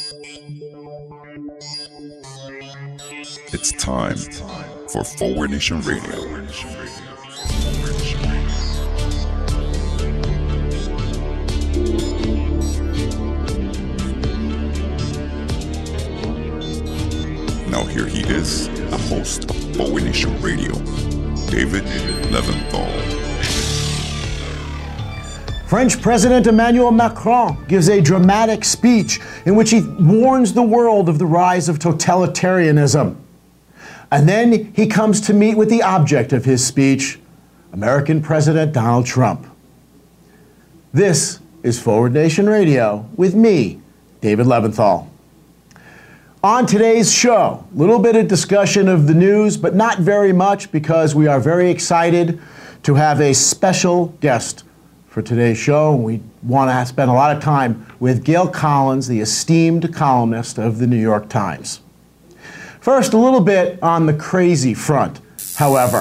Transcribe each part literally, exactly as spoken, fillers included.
It's time for Forward Nation Radio. Now here he is, the host of Forward Nation Radio, David Leventhal. French President Emmanuel Macron gives a dramatic speech in which he warns the world of the rise of totalitarianism. And then he comes to meet with the object of his speech, American President Donald Trump. This is Forward Nation Radio with me, David Leventhal. On today's show, a little bit of discussion of the news, but not very much because we are very excited to have a special guest for today's show. We want to spend a lot of time with Gail Collins, the esteemed columnist of the New York Times. First, a little bit on the crazy front, however.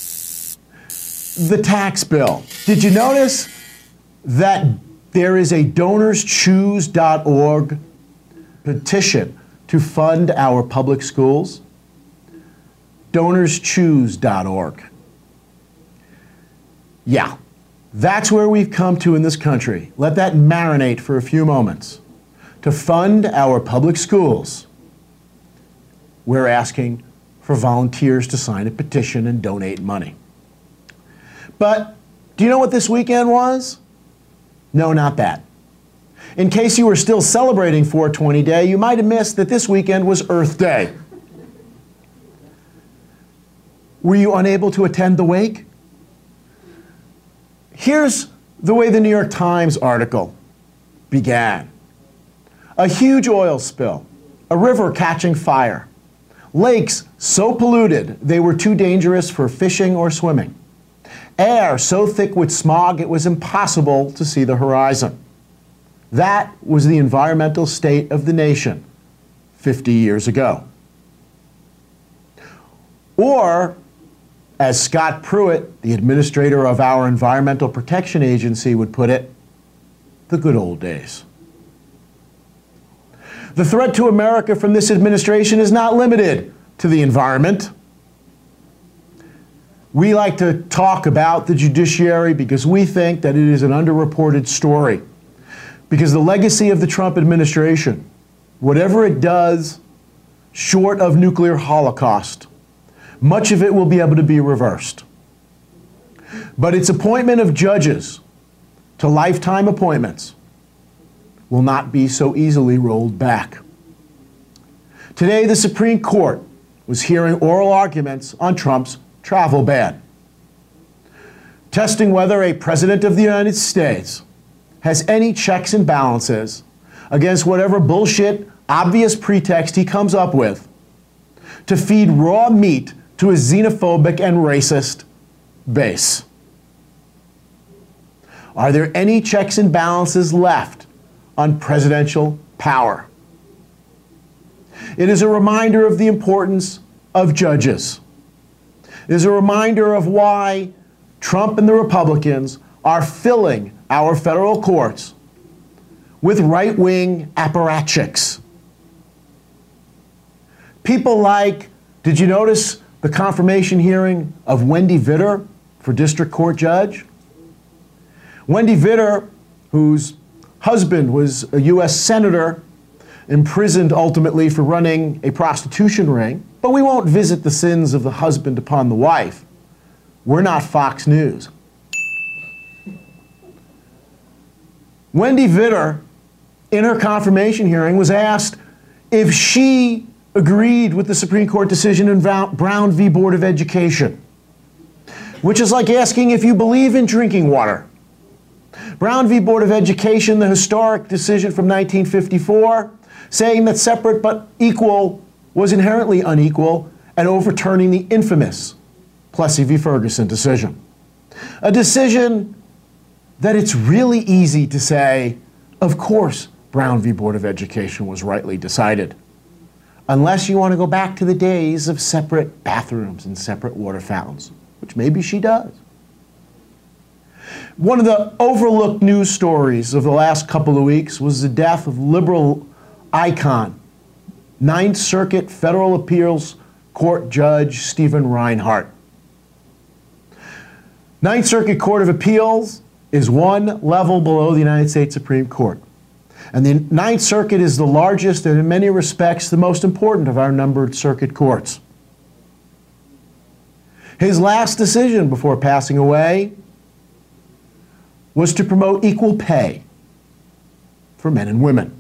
The tax bill. Did you notice that there is a donors choose dot org petition to fund our public schools? donors choose dot org. Yeah, that's where we've come to in this country. Let that marinate for a few moments. To fund our public schools, we're asking for volunteers to sign a petition and donate money. But do you know what this weekend was? No, not that. In case you were still celebrating four twenty Day, you might have missed that this weekend was Earth Day. Were you unable to attend the wake? Here's the way the New York Times article began. A huge oil spill, a river catching fire, lakes so polluted they were too dangerous for fishing or swimming, air so thick with smog it was impossible to see the horizon. That was the environmental state of the nation fifty years ago. Or, as Scott Pruitt, the administrator of our Environmental Protection Agency, would put it, the good old days. The threat to America from this administration is not limited to the environment. We like to talk about the judiciary because we think that it is an underreported story. Because the legacy of the Trump administration, whatever it does, short of nuclear holocaust, much of it will be able to be reversed. But its appointment of judges to lifetime appointments will not be so easily rolled back. Today, the Supreme Court was hearing oral arguments on Trump's travel ban, testing whether a president of the United States has any checks and balances against whatever bullshit, obvious pretext he comes up with to feed raw meat to a xenophobic and racist base. Are there any checks and balances left on presidential power? It is a reminder of the importance of judges. It is a reminder of why Trump and the Republicans are filling our federal courts with right-wing apparatchiks. People like, did you notice the confirmation hearing of Wendy Vidor for district court judge? Wendy Vidor, whose husband was a U S senator, imprisoned ultimately for running a prostitution ring, but we won't visit the sins of the husband upon the wife. We're not Fox News. Wendy Vidor, in her confirmation hearing, was asked if she agreed with the Supreme Court decision in Brown v. Board of Education, which is like asking if you believe in drinking water. Brown v. Board of Education, the historic decision from nineteen fifty-four, saying that separate but equal was inherently unequal and overturning the infamous Plessy v. Ferguson decision. A decision that it's really easy to say, of course, Brown v. Board of Education was rightly decided, unless you want to go back to the days of separate bathrooms and separate water fountains, which maybe she does. One of the overlooked news stories of the last couple of weeks was the death of liberal icon, Ninth Circuit Federal Appeals Court Judge Stephen Reinhart. Ninth Circuit Court of Appeals is one level below the United States Supreme Court. And the Ninth Circuit is the largest and in many respects the most important of our numbered circuit courts. His last decision before passing away was to promote equal pay for men and women.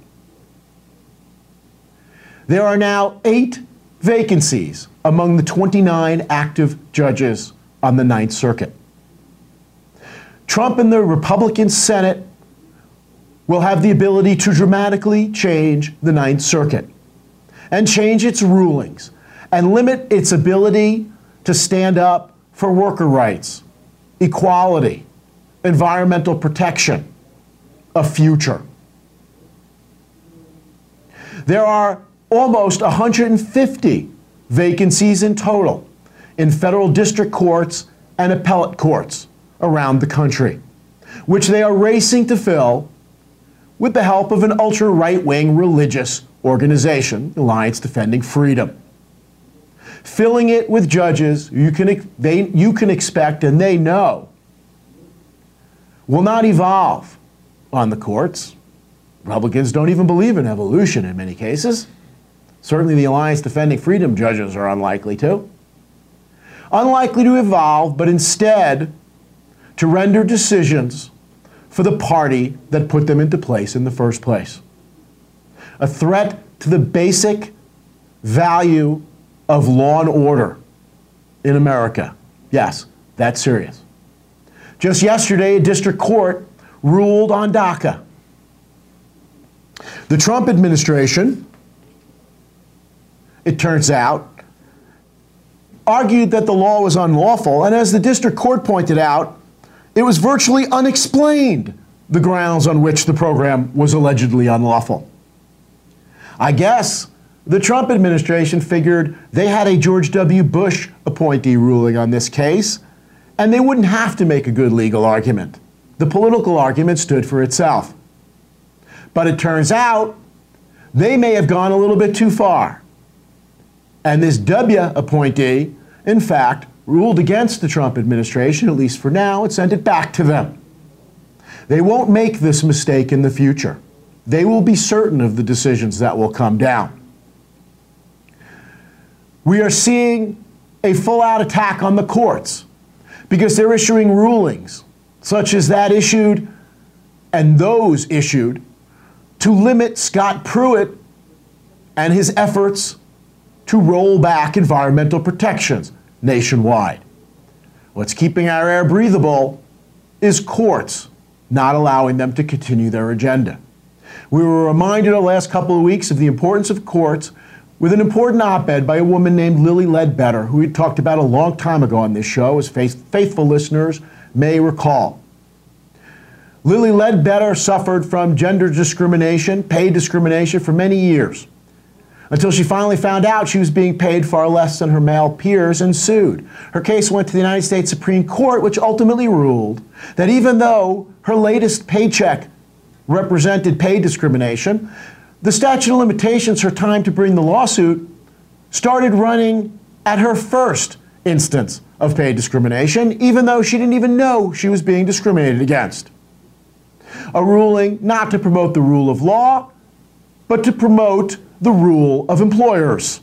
There are now eight vacancies among the twenty-nine active judges on the Ninth Circuit. Trump and the Republican Senate will have the ability to dramatically change the Ninth Circuit and change its rulings and limit its ability to stand up for worker rights, equality, environmental protection, a future. There are almost one hundred fifty vacancies in total in federal district courts and appellate courts around the country, which they are racing to fill with the help of an ultra-right-wing religious organization, Alliance Defending Freedom. Filling it with judges you can, they, you can expect, and they know, will not evolve on the courts. Republicans don't even believe in evolution in many cases. Certainly the Alliance Defending Freedom judges are unlikely to. Unlikely to evolve, but instead to render decisions for the party that put them into place in the first place. A threat to the basic value of law and order in America. Yes, that's serious. Just yesterday, a district court ruled on DACA. The Trump administration, it turns out, argued that the law was unlawful, and as the district court pointed out, it was virtually unexplained, the grounds on which the program was allegedly unlawful. I guess the Trump administration figured they had a George W. Bush appointee ruling on this case, and they wouldn't have to make a good legal argument. The political argument stood for itself. But it turns out they may have gone a little bit too far. And this W appointee, in fact, ruled against the Trump administration, at least for now, and sent it back to them. They won't make this mistake in the future. They will be certain of the decisions that will come down. We are seeing a full-out attack on the courts because they're issuing rulings, such as that issued and those issued, to limit Scott Pruitt and his efforts to roll back environmental protections nationwide. What's keeping our air breathable is courts not allowing them to continue their agenda. We were reminded the last couple of weeks of the importance of courts with an important op-ed by a woman named Lilly Ledbetter, who we talked about a long time ago on this show, as faithful listeners may recall. Lilly Ledbetter suffered from gender discrimination, pay discrimination for many years, until she finally found out she was being paid far less than her male peers and sued. Her case went to the United States Supreme Court, which ultimately ruled that even though her latest paycheck represented pay discrimination, the statute of limitations, her time to bring the lawsuit, started running at her first instance of pay discrimination, even though she didn't even know she was being discriminated against. A ruling not to promote the rule of law, but to promote the rule of employers.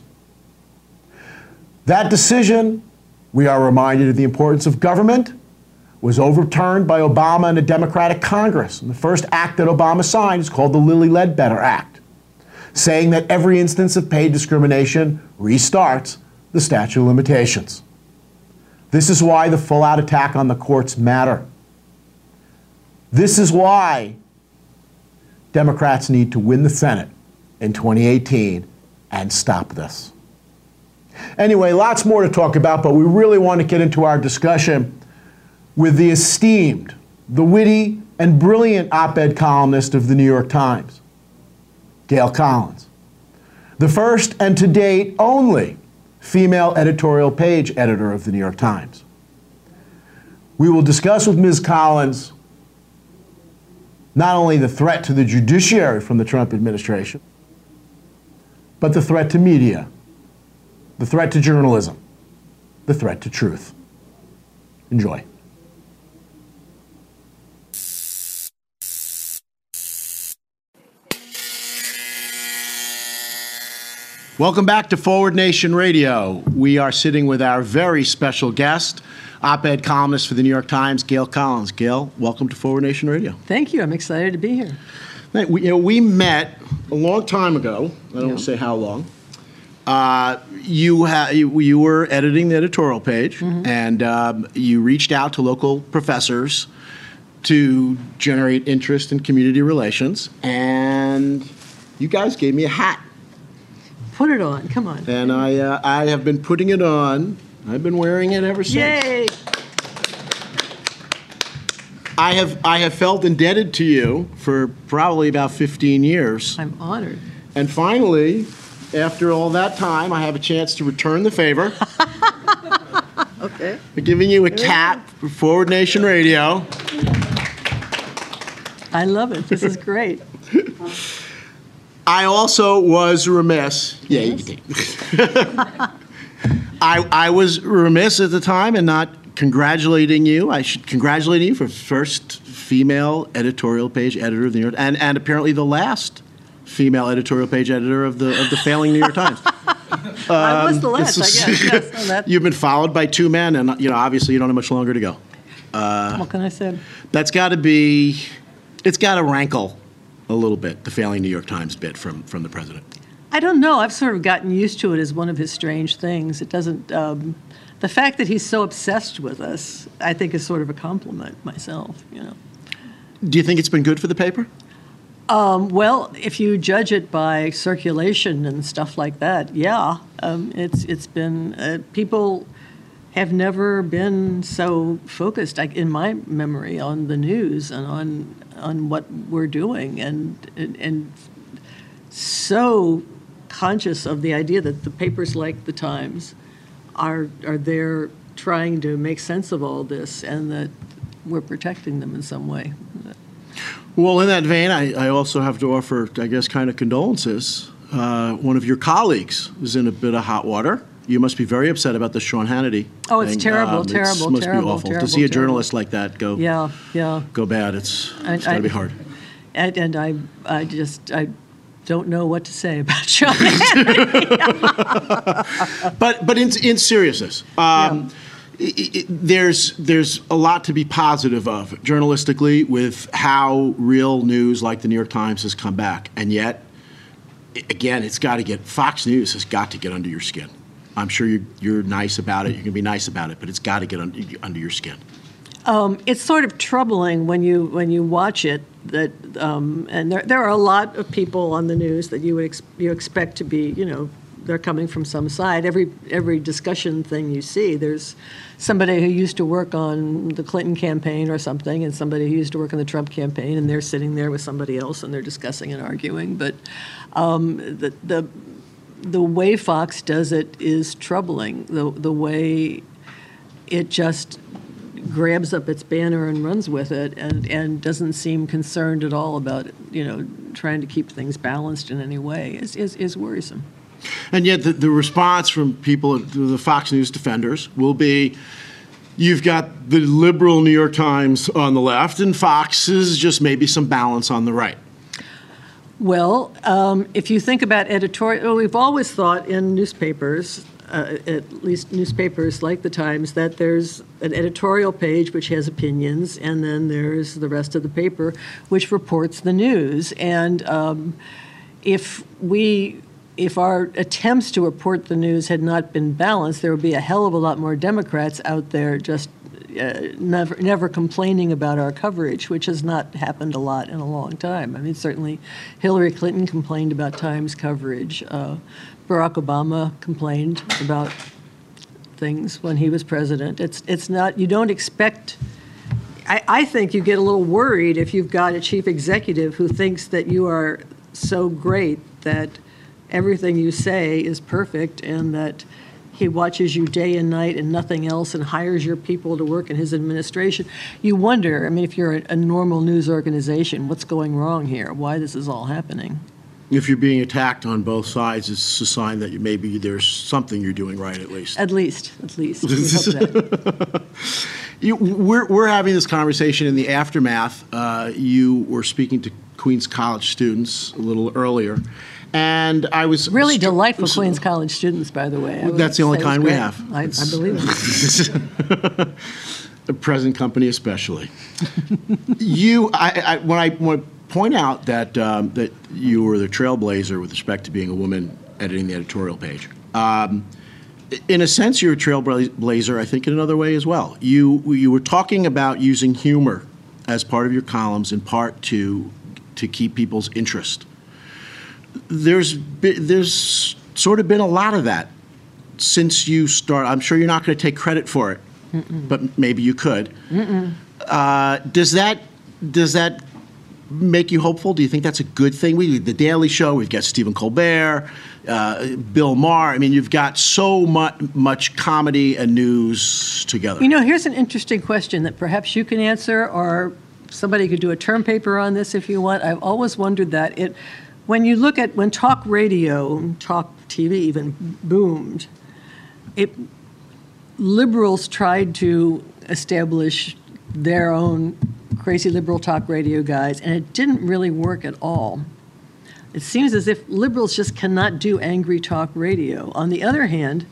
That decision, we are reminded of the importance of government, was overturned by Obama and a Democratic Congress. And the first act that Obama signed is called the Lilly Ledbetter Act, saying that every instance of pay discrimination restarts the statute of limitations. This is why the full-out attack on the courts matter. This is why Democrats need to win the Senate in twenty eighteen and stop this. Anyway, lots more to talk about, but we really want to get into our discussion with the esteemed, the witty, and brilliant op-ed columnist of the New York Times, Gail Collins, the first and to date only female editorial page editor of the New York Times. We will discuss with Miz Collins not only the threat to the judiciary from the Trump administration, but the threat to media, the threat to journalism, the threat to truth. Enjoy. Welcome back to Forward Nation Radio. We are sitting with our very special guest, op-ed columnist for the New York Times, Gail Collins. Gail, welcome to Forward Nation Radio. Thank you. I'm excited to be here. We, you know, we met a long time ago. I don't yeah. want to say how long. Uh, you, ha- you you were editing the editorial page, mm-hmm. and um, you reached out to local professors to generate interest in community relations, and you guys gave me a hat. Put it on. Come on. And I uh, I have been putting it on. I've been wearing it ever since. Yay! I have I have felt indebted to you for probably about fifteen years. I'm honored. And finally, after all that time, I have a chance to return the favor. Okay. By giving you a cap for Forward Nation Radio. I love it. This is great. I also was remiss. Yeah, yes. you can take I, I was remiss at the time in not congratulating you. I should congratulate you for first female editorial page editor of the New York, and, and apparently the last female editorial page editor of the of the failing New York Times. Um, I was the last, I guess. Yes, no, that. You've been followed by two men, and you know obviously you don't have much longer to go. Uh, what can I say? That's got to be. It's got to rankle a little bit, the failing New York Times bit from, from the president. I don't know. I've sort of gotten used to it as one of his strange things. It doesn't, um, the fact that he's so obsessed with us, I think is sort of a compliment myself, you know. Do you think it's been good for the paper? Um, well, if you judge it by circulation and stuff like that, yeah. Um, it's it's been, uh, people have never been so focused, like, in my memory, on the news and on on what we're doing, and, and and so conscious of the idea that the papers like the Times are are there trying to make sense of all this, and that we're protecting them in some way. Well, in that vein, I, I also have to offer, I guess, kind of condolences. Uh, one of your colleagues is in a bit of hot water. You must be very upset about the Sean Hannity Oh, it's thing. terrible, um, terrible, It must terrible, be awful. terrible, To see a terrible. journalist like that go Yeah, yeah. go bad, it's, I- it's got to I- be hard. And, and I, I just, I don't know what to say about Sean. But but in in seriousness, um, Yeah. i i there's there's a lot to be positive of journalistically with how real news like the New York Times has come back, and yet, i- again, it's got to get Fox News has got to get under your skin. I'm sure you're you're nice about it. You're gonna be nice about it, but it's got to get under, under your skin. Um, it's sort of troubling when you when you watch it that, um, and there there are a lot of people on the news that you would ex- you expect to be, you know, they're coming from some side. Every every discussion thing you see, there's somebody who used to work on the Clinton campaign or something, and somebody who used to work on the Trump campaign, and they're sitting there with somebody else and they're discussing and arguing. But um, the the the way Fox does it is troubling. The the way it just grabs up its banner and runs with it, and, and doesn't seem concerned at all about, you know, trying to keep things balanced in any way is is, is worrisome. And yet the, the response from people, the Fox News defenders, will be, you've got the liberal New York Times on the left, and Fox is just maybe some balance on the right. Well, um, if you think about editorial, well, we've always thought in newspapers, uh, at least newspapers like the Times, that there's an editorial page which has opinions, and then there's the rest of the paper which reports the news. And um, if we, if our attempts to report the news had not been balanced, there would be a hell of a lot more Democrats out there just Uh, never, never complaining about our coverage, which has not happened a lot in a long time. I mean, certainly Hillary Clinton complained about Times coverage. Uh, Barack Obama complained about things when he was president. It's it's not, you don't expect, I, I think you get a little worried if you've got a chief executive who thinks that you are so great that everything you say is perfect, and that he watches you day and night and nothing else, and hires your people to work in his administration. You wonder, I mean, if you're a, a normal news organization, what's going wrong here? Why this is all happening? If you're being attacked on both sides, it's a sign that you, maybe there's something you're doing right, at least. At least, at least. We hope that. You, we're, we're having this conversation in the aftermath. Uh, you were speaking to Queens College students a little earlier, and I was... Really st- delightful so, Queens College students, by the way. I would That's the only say it was kind we great. have. I, I believe it. The present company especially. you, I, I, when I want to point out that um, that you were the trailblazer with respect to being a woman editing the editorial page. Um, in a sense, you're a trailblazer, I think, in another way as well. You you were talking about using humor as part of your columns, in part to to keep people's interest. There's been, there's sort of been a lot of that since you start. I'm sure you're not going to take credit for it, Mm-mm. but maybe you could. Uh, does that does that make you hopeful? Do you think that's a good thing? We the Daily Show. We've got Stephen Colbert, uh, Bill Maher. I mean, you've got so much much comedy and news together. You know, here's an interesting question that perhaps you can answer, or somebody could do a term paper on this if you want. I've always wondered that it. When you look at when talk radio, talk T V even boomed, it liberals tried to establish their own crazy liberal talk radio guys, and it didn't really work at all. It seems as if liberals just cannot do angry talk radio. On the other hand,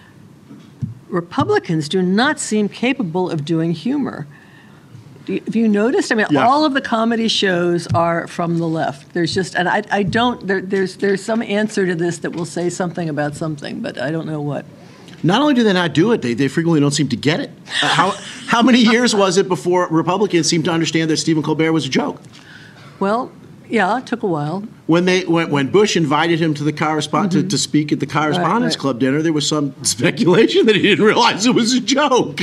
Republicans do not seem capable of doing humor. Do you, have you noticed? I mean, yeah. all of the comedy shows are from the left. There's just, and I, I don't, there, there's, there's some answer to this that will say something about something, but I don't know what. Not only do they not do it, they, they frequently don't seem to get it. Uh, how how many years was it before Republicans seemed to understand that Stephen Colbert was a joke? Well, yeah, it took a while. When they when, when Bush invited him to the correspond mm-hmm. to, to speak at the Correspondence right, right. Club dinner, there was some speculation that he didn't realize it was a joke.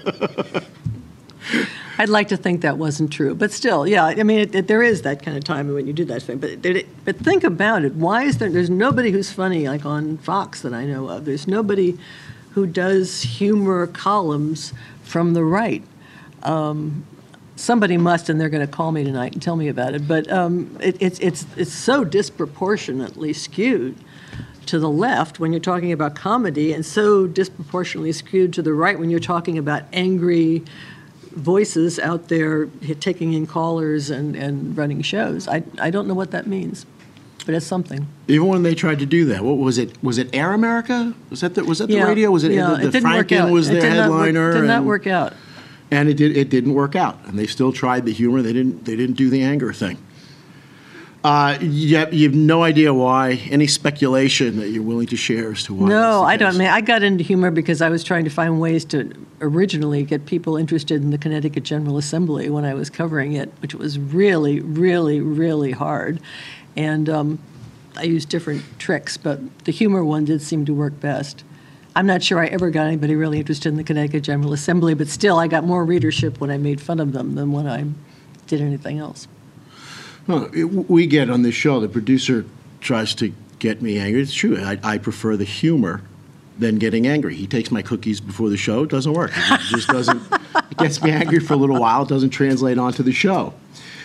I'd like to think that wasn't true, but still, yeah. I mean, it, it, there is that kind of time when you do that thing. But it, but think about it. Why is there? There's nobody who's funny like on Fox that I know of. There's nobody who does humor columns from the right. Um, somebody must, and they're going to call me tonight and tell me about it. But um, it, it's it's it's so disproportionately skewed to the left when you're talking about comedy, and so disproportionately skewed to the right when you're talking about angry voices out there taking in callers and, and running shows. I I don't know what that means, but it's something. Even when they tried to do that, what was it? Was it Air America? Was that the, was that the yeah, radio? Was it yeah, the, the it didn't work out. Franken was it their did headliner? Not work, did not and, work out. And it did. It didn't work out, and they still tried the humor. They didn't. They didn't do the anger thing. Uh, you, have, you have no idea why. Any speculation that you're willing to share as to why? No, I case? don't. I mean, I got into humor because I was trying to find ways to originally get people interested in the Connecticut General Assembly when I was covering it, which was really, really, really hard. And um, I used different tricks, but the humor one did seem to work best. I'm not sure I ever got anybody really interested in the Connecticut General Assembly, but still, I got more readership when I made fun of them than when I did anything else. Well, it, we get on this show, the producer tries to get me angry. It's true. I, I prefer the humor than getting angry. He takes my cookies before the show. It doesn't work. It just doesn't. It gets me angry for a little while. It doesn't translate onto the show.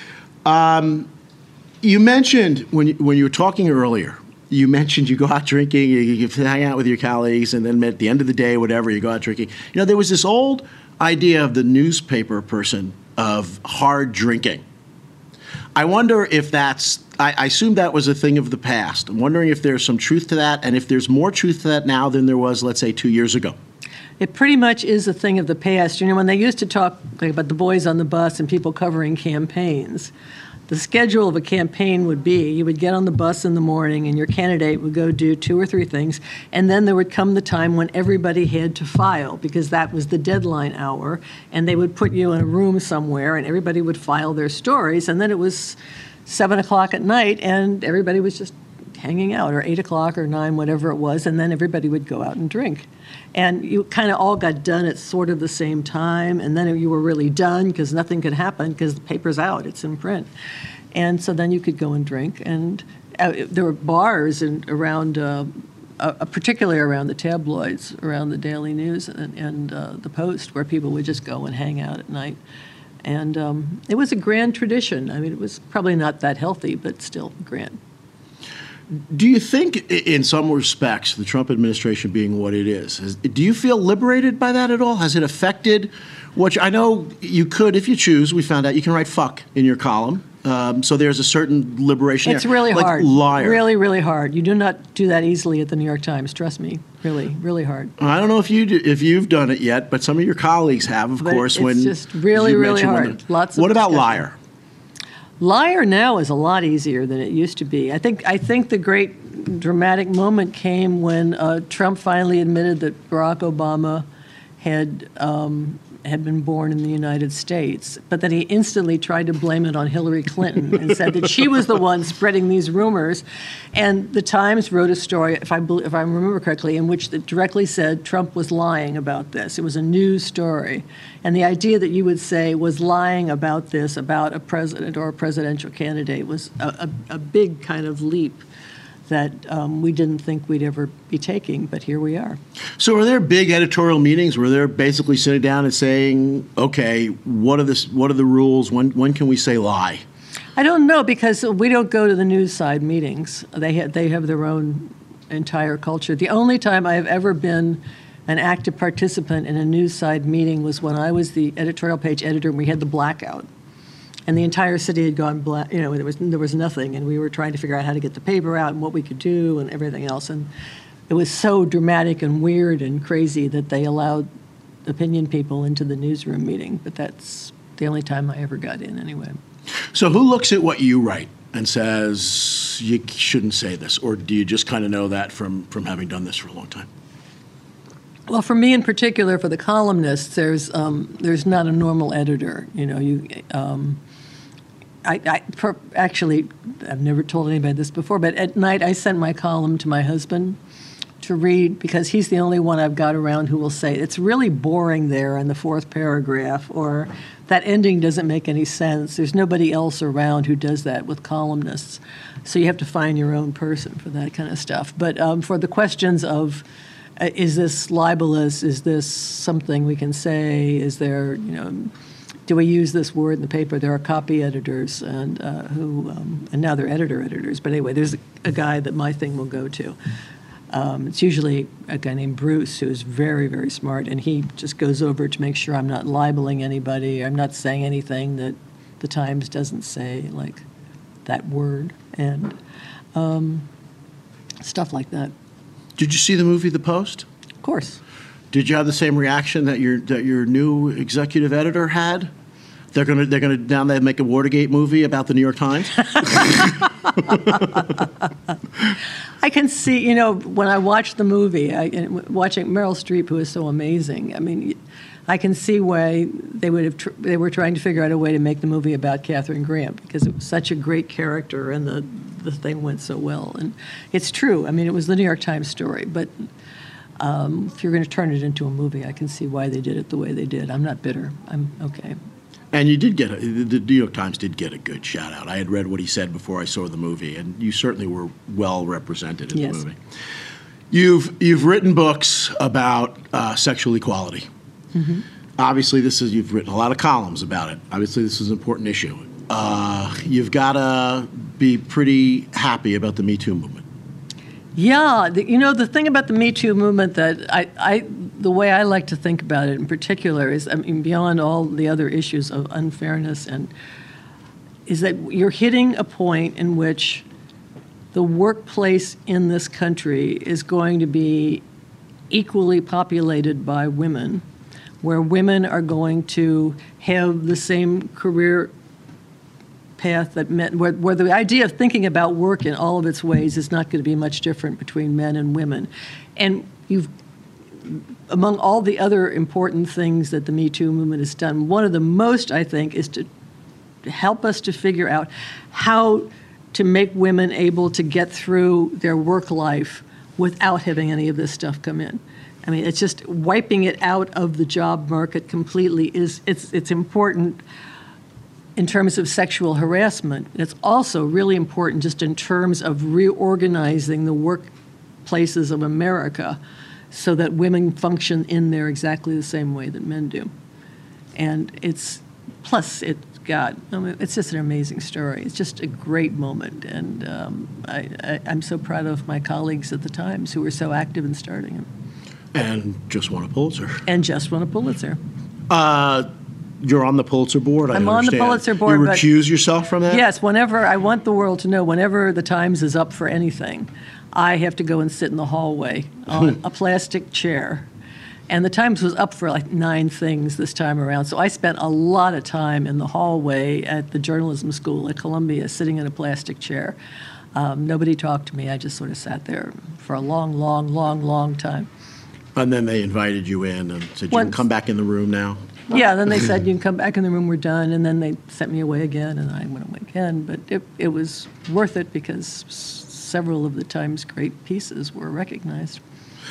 Um, you mentioned, when you, when you were talking earlier, you mentioned you go out drinking, you, you hang out with your colleagues, and then at the end of the day, whatever, you go out drinking. You know, there was this old idea of the newspaper person of hard drinking. I wonder if that's, I, I assume that was a thing of the past. I'm wondering if there's some truth to that, and if there's more truth to that now than there was, let's say, two years ago. It pretty much is a thing of the past. You know, when they used to talk like, about the boys on the bus and people covering campaigns, the schedule of a campaign would be you would get on the bus in the morning and your candidate would go do two or three things, and then there would come the time when everybody had to file because that was the deadline hour, and they would put you in a room somewhere and everybody would file their stories, and then it was seven o'clock at night and everybody was just hanging out, or eight o'clock or nine, whatever it was, and then everybody would go out and drink. And you kind of all got done at sort of the same time, and then you were really done because nothing could happen because the paper's out, it's in print. And so then you could go and drink. And uh, there were bars in, around, uh, uh, particularly around the tabloids, around the Daily News and, and uh, the Post, where people would just go and hang out at night. And um, it was a grand tradition. I mean, it was probably not that healthy, but still grand. Do you think, i- in some respects, the Trump administration being what it is, has, do you feel liberated by that at all? Has it affected what you, I know you could, if you choose, we found out you can write fuck in your column. Um, so there's a certain liberation It's there. really like hard. Liar. Really, really hard. You do not do that easily at the New York Times. Trust me. Really, really hard. I don't know if you do, if you've done it yet, but some of your colleagues have, of But course. it's when just really, you really mentioned hard. women. Lots of What about discussion. liar? Liar now is a lot easier than it used to be. I think I think the great dramatic moment came when uh, Trump finally admitted that Barack Obama had um, had been born in the United States, but then he instantly tried to blame it on Hillary Clinton and said that she was the one spreading these rumors. And the Times wrote a story, if I bel- if I remember correctly, in which it directly said Trump was lying about this. It was a news story. And the idea that you would say was lying about this, about a president or a presidential candidate, was a, a, a big kind of leap that um, we didn't think we'd ever be taking, but here we are. So are there big editorial meetings where they're basically sitting down and saying, okay, what are this? What are the rules? When when can we say lie? I don't know, because we don't go to the news side meetings. They ha- they have their own entire culture. The only time I have ever been an active participant in a news side meeting was when I was the editorial page editor and we had the blackout. And the entire city had gone black, you know, there was there was nothing, and we were trying to figure out how to get the paper out and what we could do and everything else. And it was so dramatic and weird and crazy that they allowed opinion people into the newsroom meeting. But that's the only time I ever got in, anyway. So who looks at what you write and says you shouldn't say this, or do you just kind of know that from from having done this for a long time? Well, for me in particular, for the columnists, there's um, there's not a normal editor. You know, you. Um, I, I per, actually, I've never told anybody this before, but at night I sent my column to my husband to read, because he's the only one I've got around who will say, it's really boring there in the fourth paragraph, or that ending doesn't make any sense. There's nobody else around who does that with columnists. So you have to find your own person for that kind of stuff. But um, for the questions of, uh, is this libelous? Is this something we can say? Is there, you know, do we use this word in the paper? There are copy editors and uh, who, um, and now they're editor editors. But anyway, there's a, a guy that my thing will go to. Um, it's usually a guy named Bruce, who's very, very smart, and he just goes over to make sure I'm not libeling anybody. I'm not saying anything that the Times doesn't say, like that word, and um, stuff like that. Did you see the movie The Post? Of course. Did you have the same reaction that your that your new executive editor had? They're gonna they're gonna now they make a Watergate movie about the New York Times. I can see, you know, when I watched the movie, I, and watching Meryl Streep, who is so amazing. I mean, I can see why they would have tr- they were trying to figure out a way to make the movie about Katharine Grant, because it was such a great character and the the thing went so well. And it's true. I mean, it was the New York Times story, but um, if you're going to turn it into a movie, I can see why they did it the way they did. I'm not bitter. I'm okay. And you did get a, the New York Times did get a good shout out. I had read what he said before I saw the movie, and you certainly were well represented in Yes. the movie. You've you've written books about uh, sexual equality. Mm-hmm. Obviously, this is you've written a lot of columns about it. Obviously, this is an important issue. Uh, you've got to be pretty happy about the Me Too movement. Yeah, the, you know, the thing about the Me Too movement that I, I, the way I like to think about it in particular is, I mean, beyond all the other issues of unfairness, and is that you're hitting a point in which the workplace in this country is going to be equally populated by women, where women are going to have the same career path that men, where, where the idea of thinking about work in all of its ways is not going to be much different between men and women. And you've, among all the other important things that the Me Too movement has done, one of the most, I think, is to help us to figure out how to make women able to get through their work life without having any of this stuff come in. I mean, it's just wiping it out of the job market completely is, it's, it's important in terms of sexual harassment. It's also really important just in terms of reorganizing the workplaces of America so that women function in there exactly the same way that men do. And it's, plus it God, I mean, it's just an amazing story. It's just a great moment, and um, I, I, I'm so proud of my colleagues at the Times who were so active in starting it. And just won a Pulitzer. And just won a Pulitzer. Uh, you're on the Pulitzer board, I I'm on the understand. Pulitzer board, You but- recuse yourself from that? Yes, whenever, I want the world to know, whenever the Times is up for anything, I have to go and sit in the hallway on a plastic chair. And the Times was up for like nine things this time around, so I spent a lot of time in the hallway at the journalism school at Columbia, sitting in a plastic chair. Um, nobody talked to me. I just sort of sat there for a long, long, long, long time. And then they invited you in and said, you can Once- come back in the room now? Yeah, then they said, you can come back in the room, we're done, and then they sent me away again, and I went away again. But it, it was worth it because s- several of the Times' great pieces were recognized.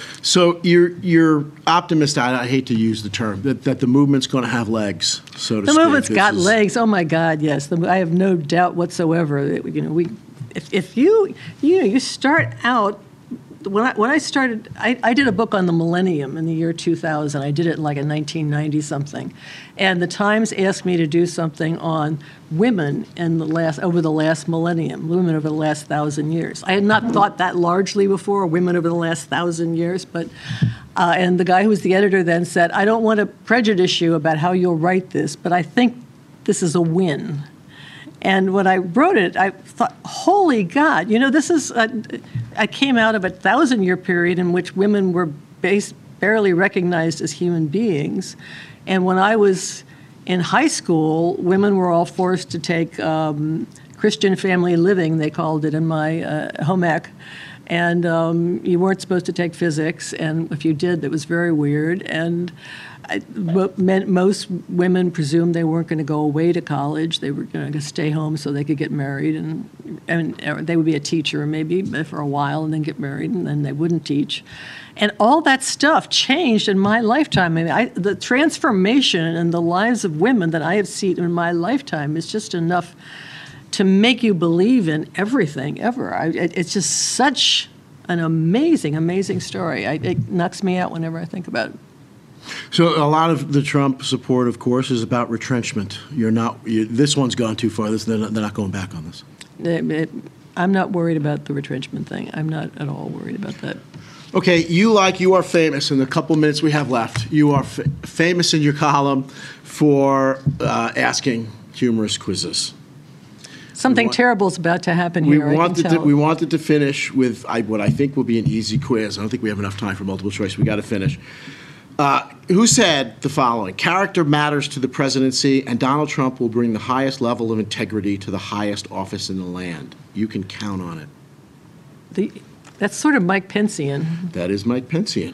So you're you're optimistic, I, I hate to use the term, that, that the movement's going to have legs, so to The speak. movement's This got is- legs. Oh my God, yes. The, I have no doubt whatsoever. That, you know, we, if, if you, you know, you start out. When I, when I started, I, I did a book on the millennium in the year two thousand. I did it in like in nineteen ninety something, and the Times asked me to do something on women in the last over the last millennium, women over the last thousand years. I had not thought that largely before, women over the last thousand years, but uh, and the guy who was the editor then said, I don't want to prejudice you about how you'll write this, but I think this is a win. And when I wrote it, I thought, holy God, you know, this is, a, I came out of a thousand-year period in which women were base, barely recognized as human beings. And when I was in high school, women were all forced to take um, Christian family living, they called it in my uh, home ec. And um, you weren't supposed to take physics, and if you did, that was very weird. And I, men, most women presumed they weren't going to go away to college; they were going to stay home so they could get married, and and they would be a teacher maybe for a while, and then get married, and then they wouldn't teach. And all that stuff changed in my lifetime. I mean, I, the transformation in the lives of women that I have seen in my lifetime is just enough to make you believe in everything ever. I, it, it's just such an amazing, amazing story. I, it knocks me out whenever I think about it. So a lot of the Trump support, of course, is about retrenchment. You're not. You, this one's gone too far. This, they're, not, they're not going back on this. It, it, I'm not worried about the retrenchment thing. I'm not at all worried about that. Okay, you like you are famous in the couple minutes we have left. You are f- famous in your column for uh, asking humorous quizzes. Something want- terrible is about to happen We here. I can wanted to tell. we wanted to finish with I, what I think will be an easy quiz. I don't think we have enough time for multiple choice. We got to finish. Uh, who said the following? Character matters to the presidency, and Donald Trump will bring the highest level of integrity to the highest office in the land. You can count on it. The, that's sort of Mike Pencean. That is Mike Pencean.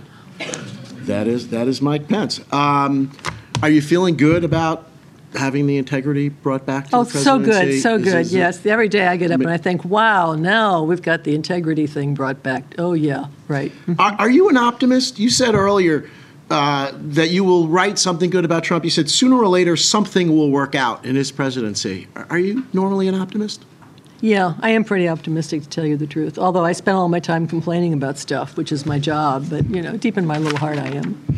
That is that is Mike Pence. Um, are you feeling good about having the integrity brought back to Oh, the so presidency? good, so Is- good. is it- Yes, every day I get up mean- and I think, wow, now we've got the integrity thing brought back. Oh yeah, right. Are, are you an optimist? You said earlier uh, that you will write something good about Trump. You said sooner or later something will work out in his presidency. Are, are you normally an optimist? Yeah, I am pretty optimistic, to tell you the truth. Although I spend all my time complaining about stuff, which is my job. But you know, deep in my little heart, I am.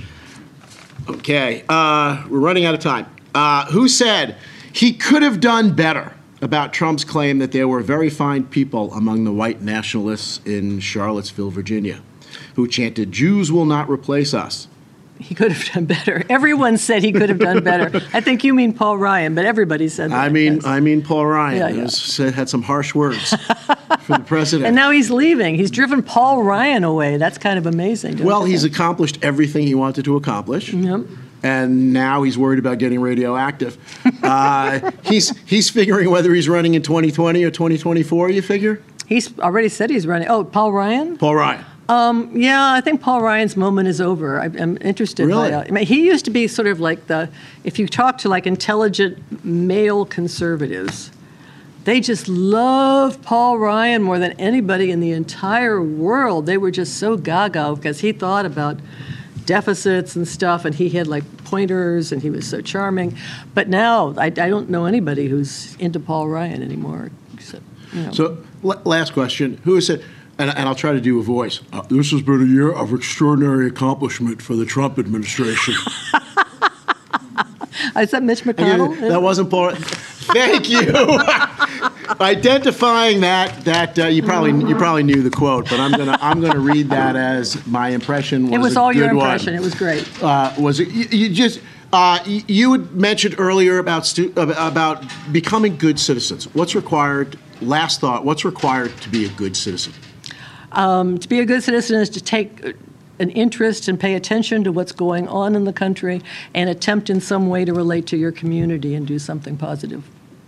Okay, uh, we're running out of time. Uh, who said he could have done better about Trump's claim that there were very fine people among the white nationalists in Charlottesville, Virginia, who chanted, "Jews will not replace us"? He could have done better. Everyone said he could have done better. I think you mean Paul Ryan, but everybody said that. I mean, yes. I mean Paul Ryan. Yeah, He yeah. was- said, had some harsh words for the president. And now he's leaving. He's driven Paul Ryan away. That's kind of amazing. don't Well, you he's think? accomplished everything he wanted to accomplish. Yep. And now he's worried about getting radioactive. Uh, he's he's figuring whether he's running in twenty twenty or twenty twenty-four, you figure? He's already said he's running. Oh, Paul Ryan? Paul Ryan. Yeah, I think Paul Ryan's moment is over. I, I'm interested Really? by it. I mean, he used to be sort of like the, if you talk to like intelligent male conservatives, they just loved Paul Ryan more than anybody in the entire world. They were just so gaga because he thought about deficits and stuff, and he had like pointers, and he was so charming. But now I, I don't know anybody who's into Paul Ryan anymore. Except, you know. So, l- last question. Who has said, and, and I'll try to do a voice, uh, this has been a year of extraordinary accomplishment for the Trump administration. Is that Mitch Yeah, McConnell? that wasn't Paul. Thank you. Identifying that that uh, you probably you probably knew the quote, but I'm gonna I'm gonna read that as my impression was. It was a all your good impression. one. It was great. Uh, was it? You, you just uh, you, you had mentioned earlier about stu- about becoming good citizens. What's required? Last thought. What's required to be a good citizen? Um, to be a good citizen is to take an interest and pay attention to what's going on in the country and attempt in some way to relate to your community and do something positive.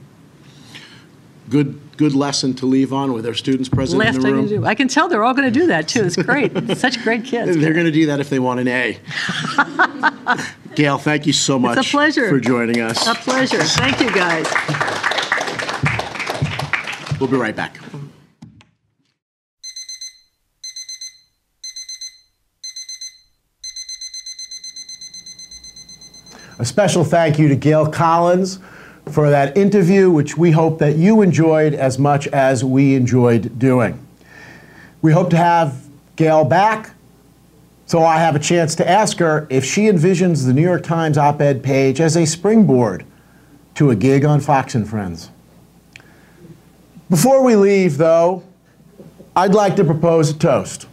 Good good lesson to leave on with our students present Last in the thing room. to do. I can tell they're all going to do that, too. It's great. Such great kids. They're going to do that if they want an A. Gail, thank you so much It's a pleasure. for joining us. A pleasure. Thank you, guys. We'll be right back. A special thank you to Gail Collins for that interview, which we hope that you enjoyed as much as we enjoyed doing. We hope to have Gail back, so I have a chance to ask her if she envisions the New York Times op-ed page as a springboard to a gig on Fox and Friends. Before we leave, though, I'd like to propose a toast.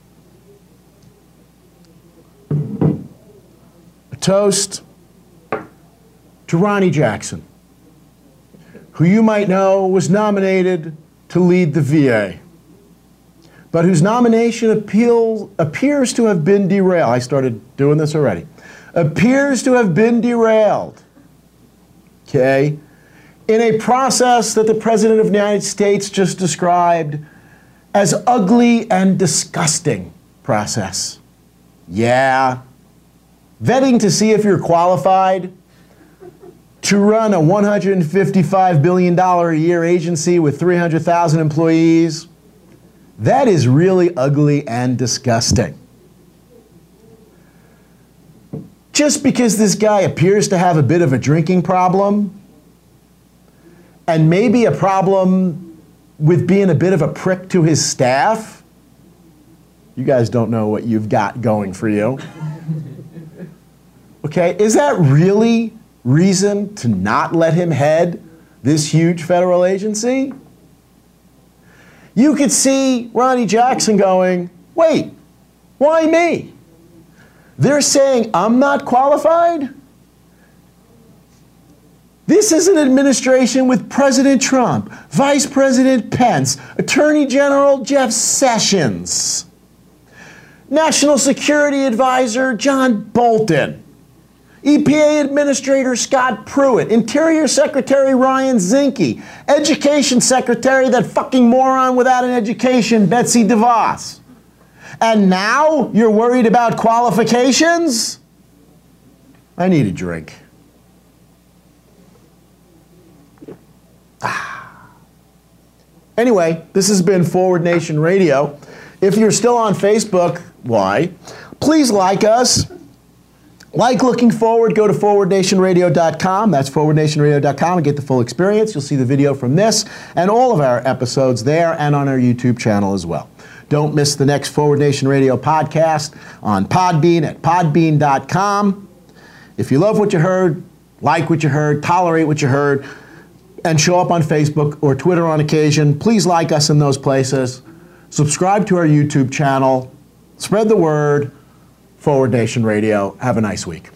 A toast to Ronny Jackson, who you might know was nominated to lead the V A, but whose nomination appeal, appears to have been derailed. I started doing this already. Appears to have been derailed, okay, in a process that the President of the United States just described as ugly and disgusting process. Yeah, vetting to see if you're qualified to run a one hundred fifty-five billion dollars a year agency with three hundred thousand employees, that is really ugly and disgusting. Just because this guy appears to have a bit of a drinking problem, and maybe a problem with being a bit of a prick to his staff, you guys don't know what you've got going for you. Okay, is that really reason to not let him head this huge federal agency? You could see Ronny Jackson going, wait, why me? They're saying I'm not qualified? This is an administration with President Trump, Vice President Pence, Attorney General Jeff Sessions, National Security Advisor John Bolton, E P A Administrator Scott Pruitt, Interior Secretary Ryan Zinke, Education Secretary, that fucking moron without an education, Betsy DeVos. And now you're worried about qualifications? I need a drink. Ah. Anyway, this has been Forward Nation Radio. If you're still on Facebook, why? Please like us. Like Looking Forward, go to forward nation radio dot com. That's forward nation radio dot com and get the full experience. You'll see the video from this and all of our episodes there and on our YouTube channel as well. Don't miss the next Forward Nation Radio podcast on Podbean at podbean dot com. If you love what you heard, like what you heard, tolerate what you heard, and show up on Facebook or Twitter on occasion, please like us in those places. Subscribe to our YouTube channel. Spread the word. Forward Nation Radio. Have a nice week.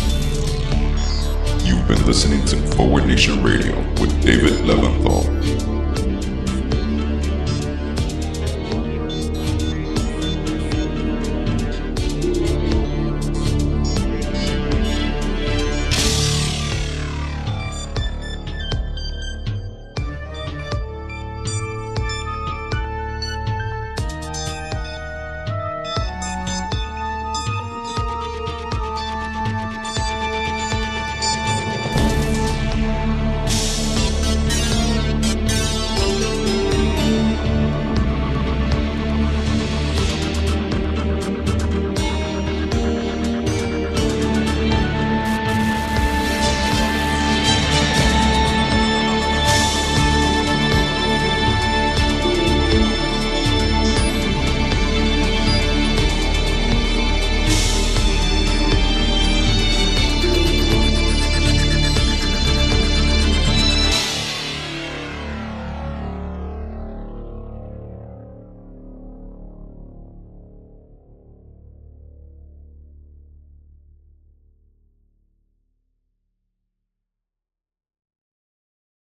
You've been listening to Forward Nation Radio with David Leventhal.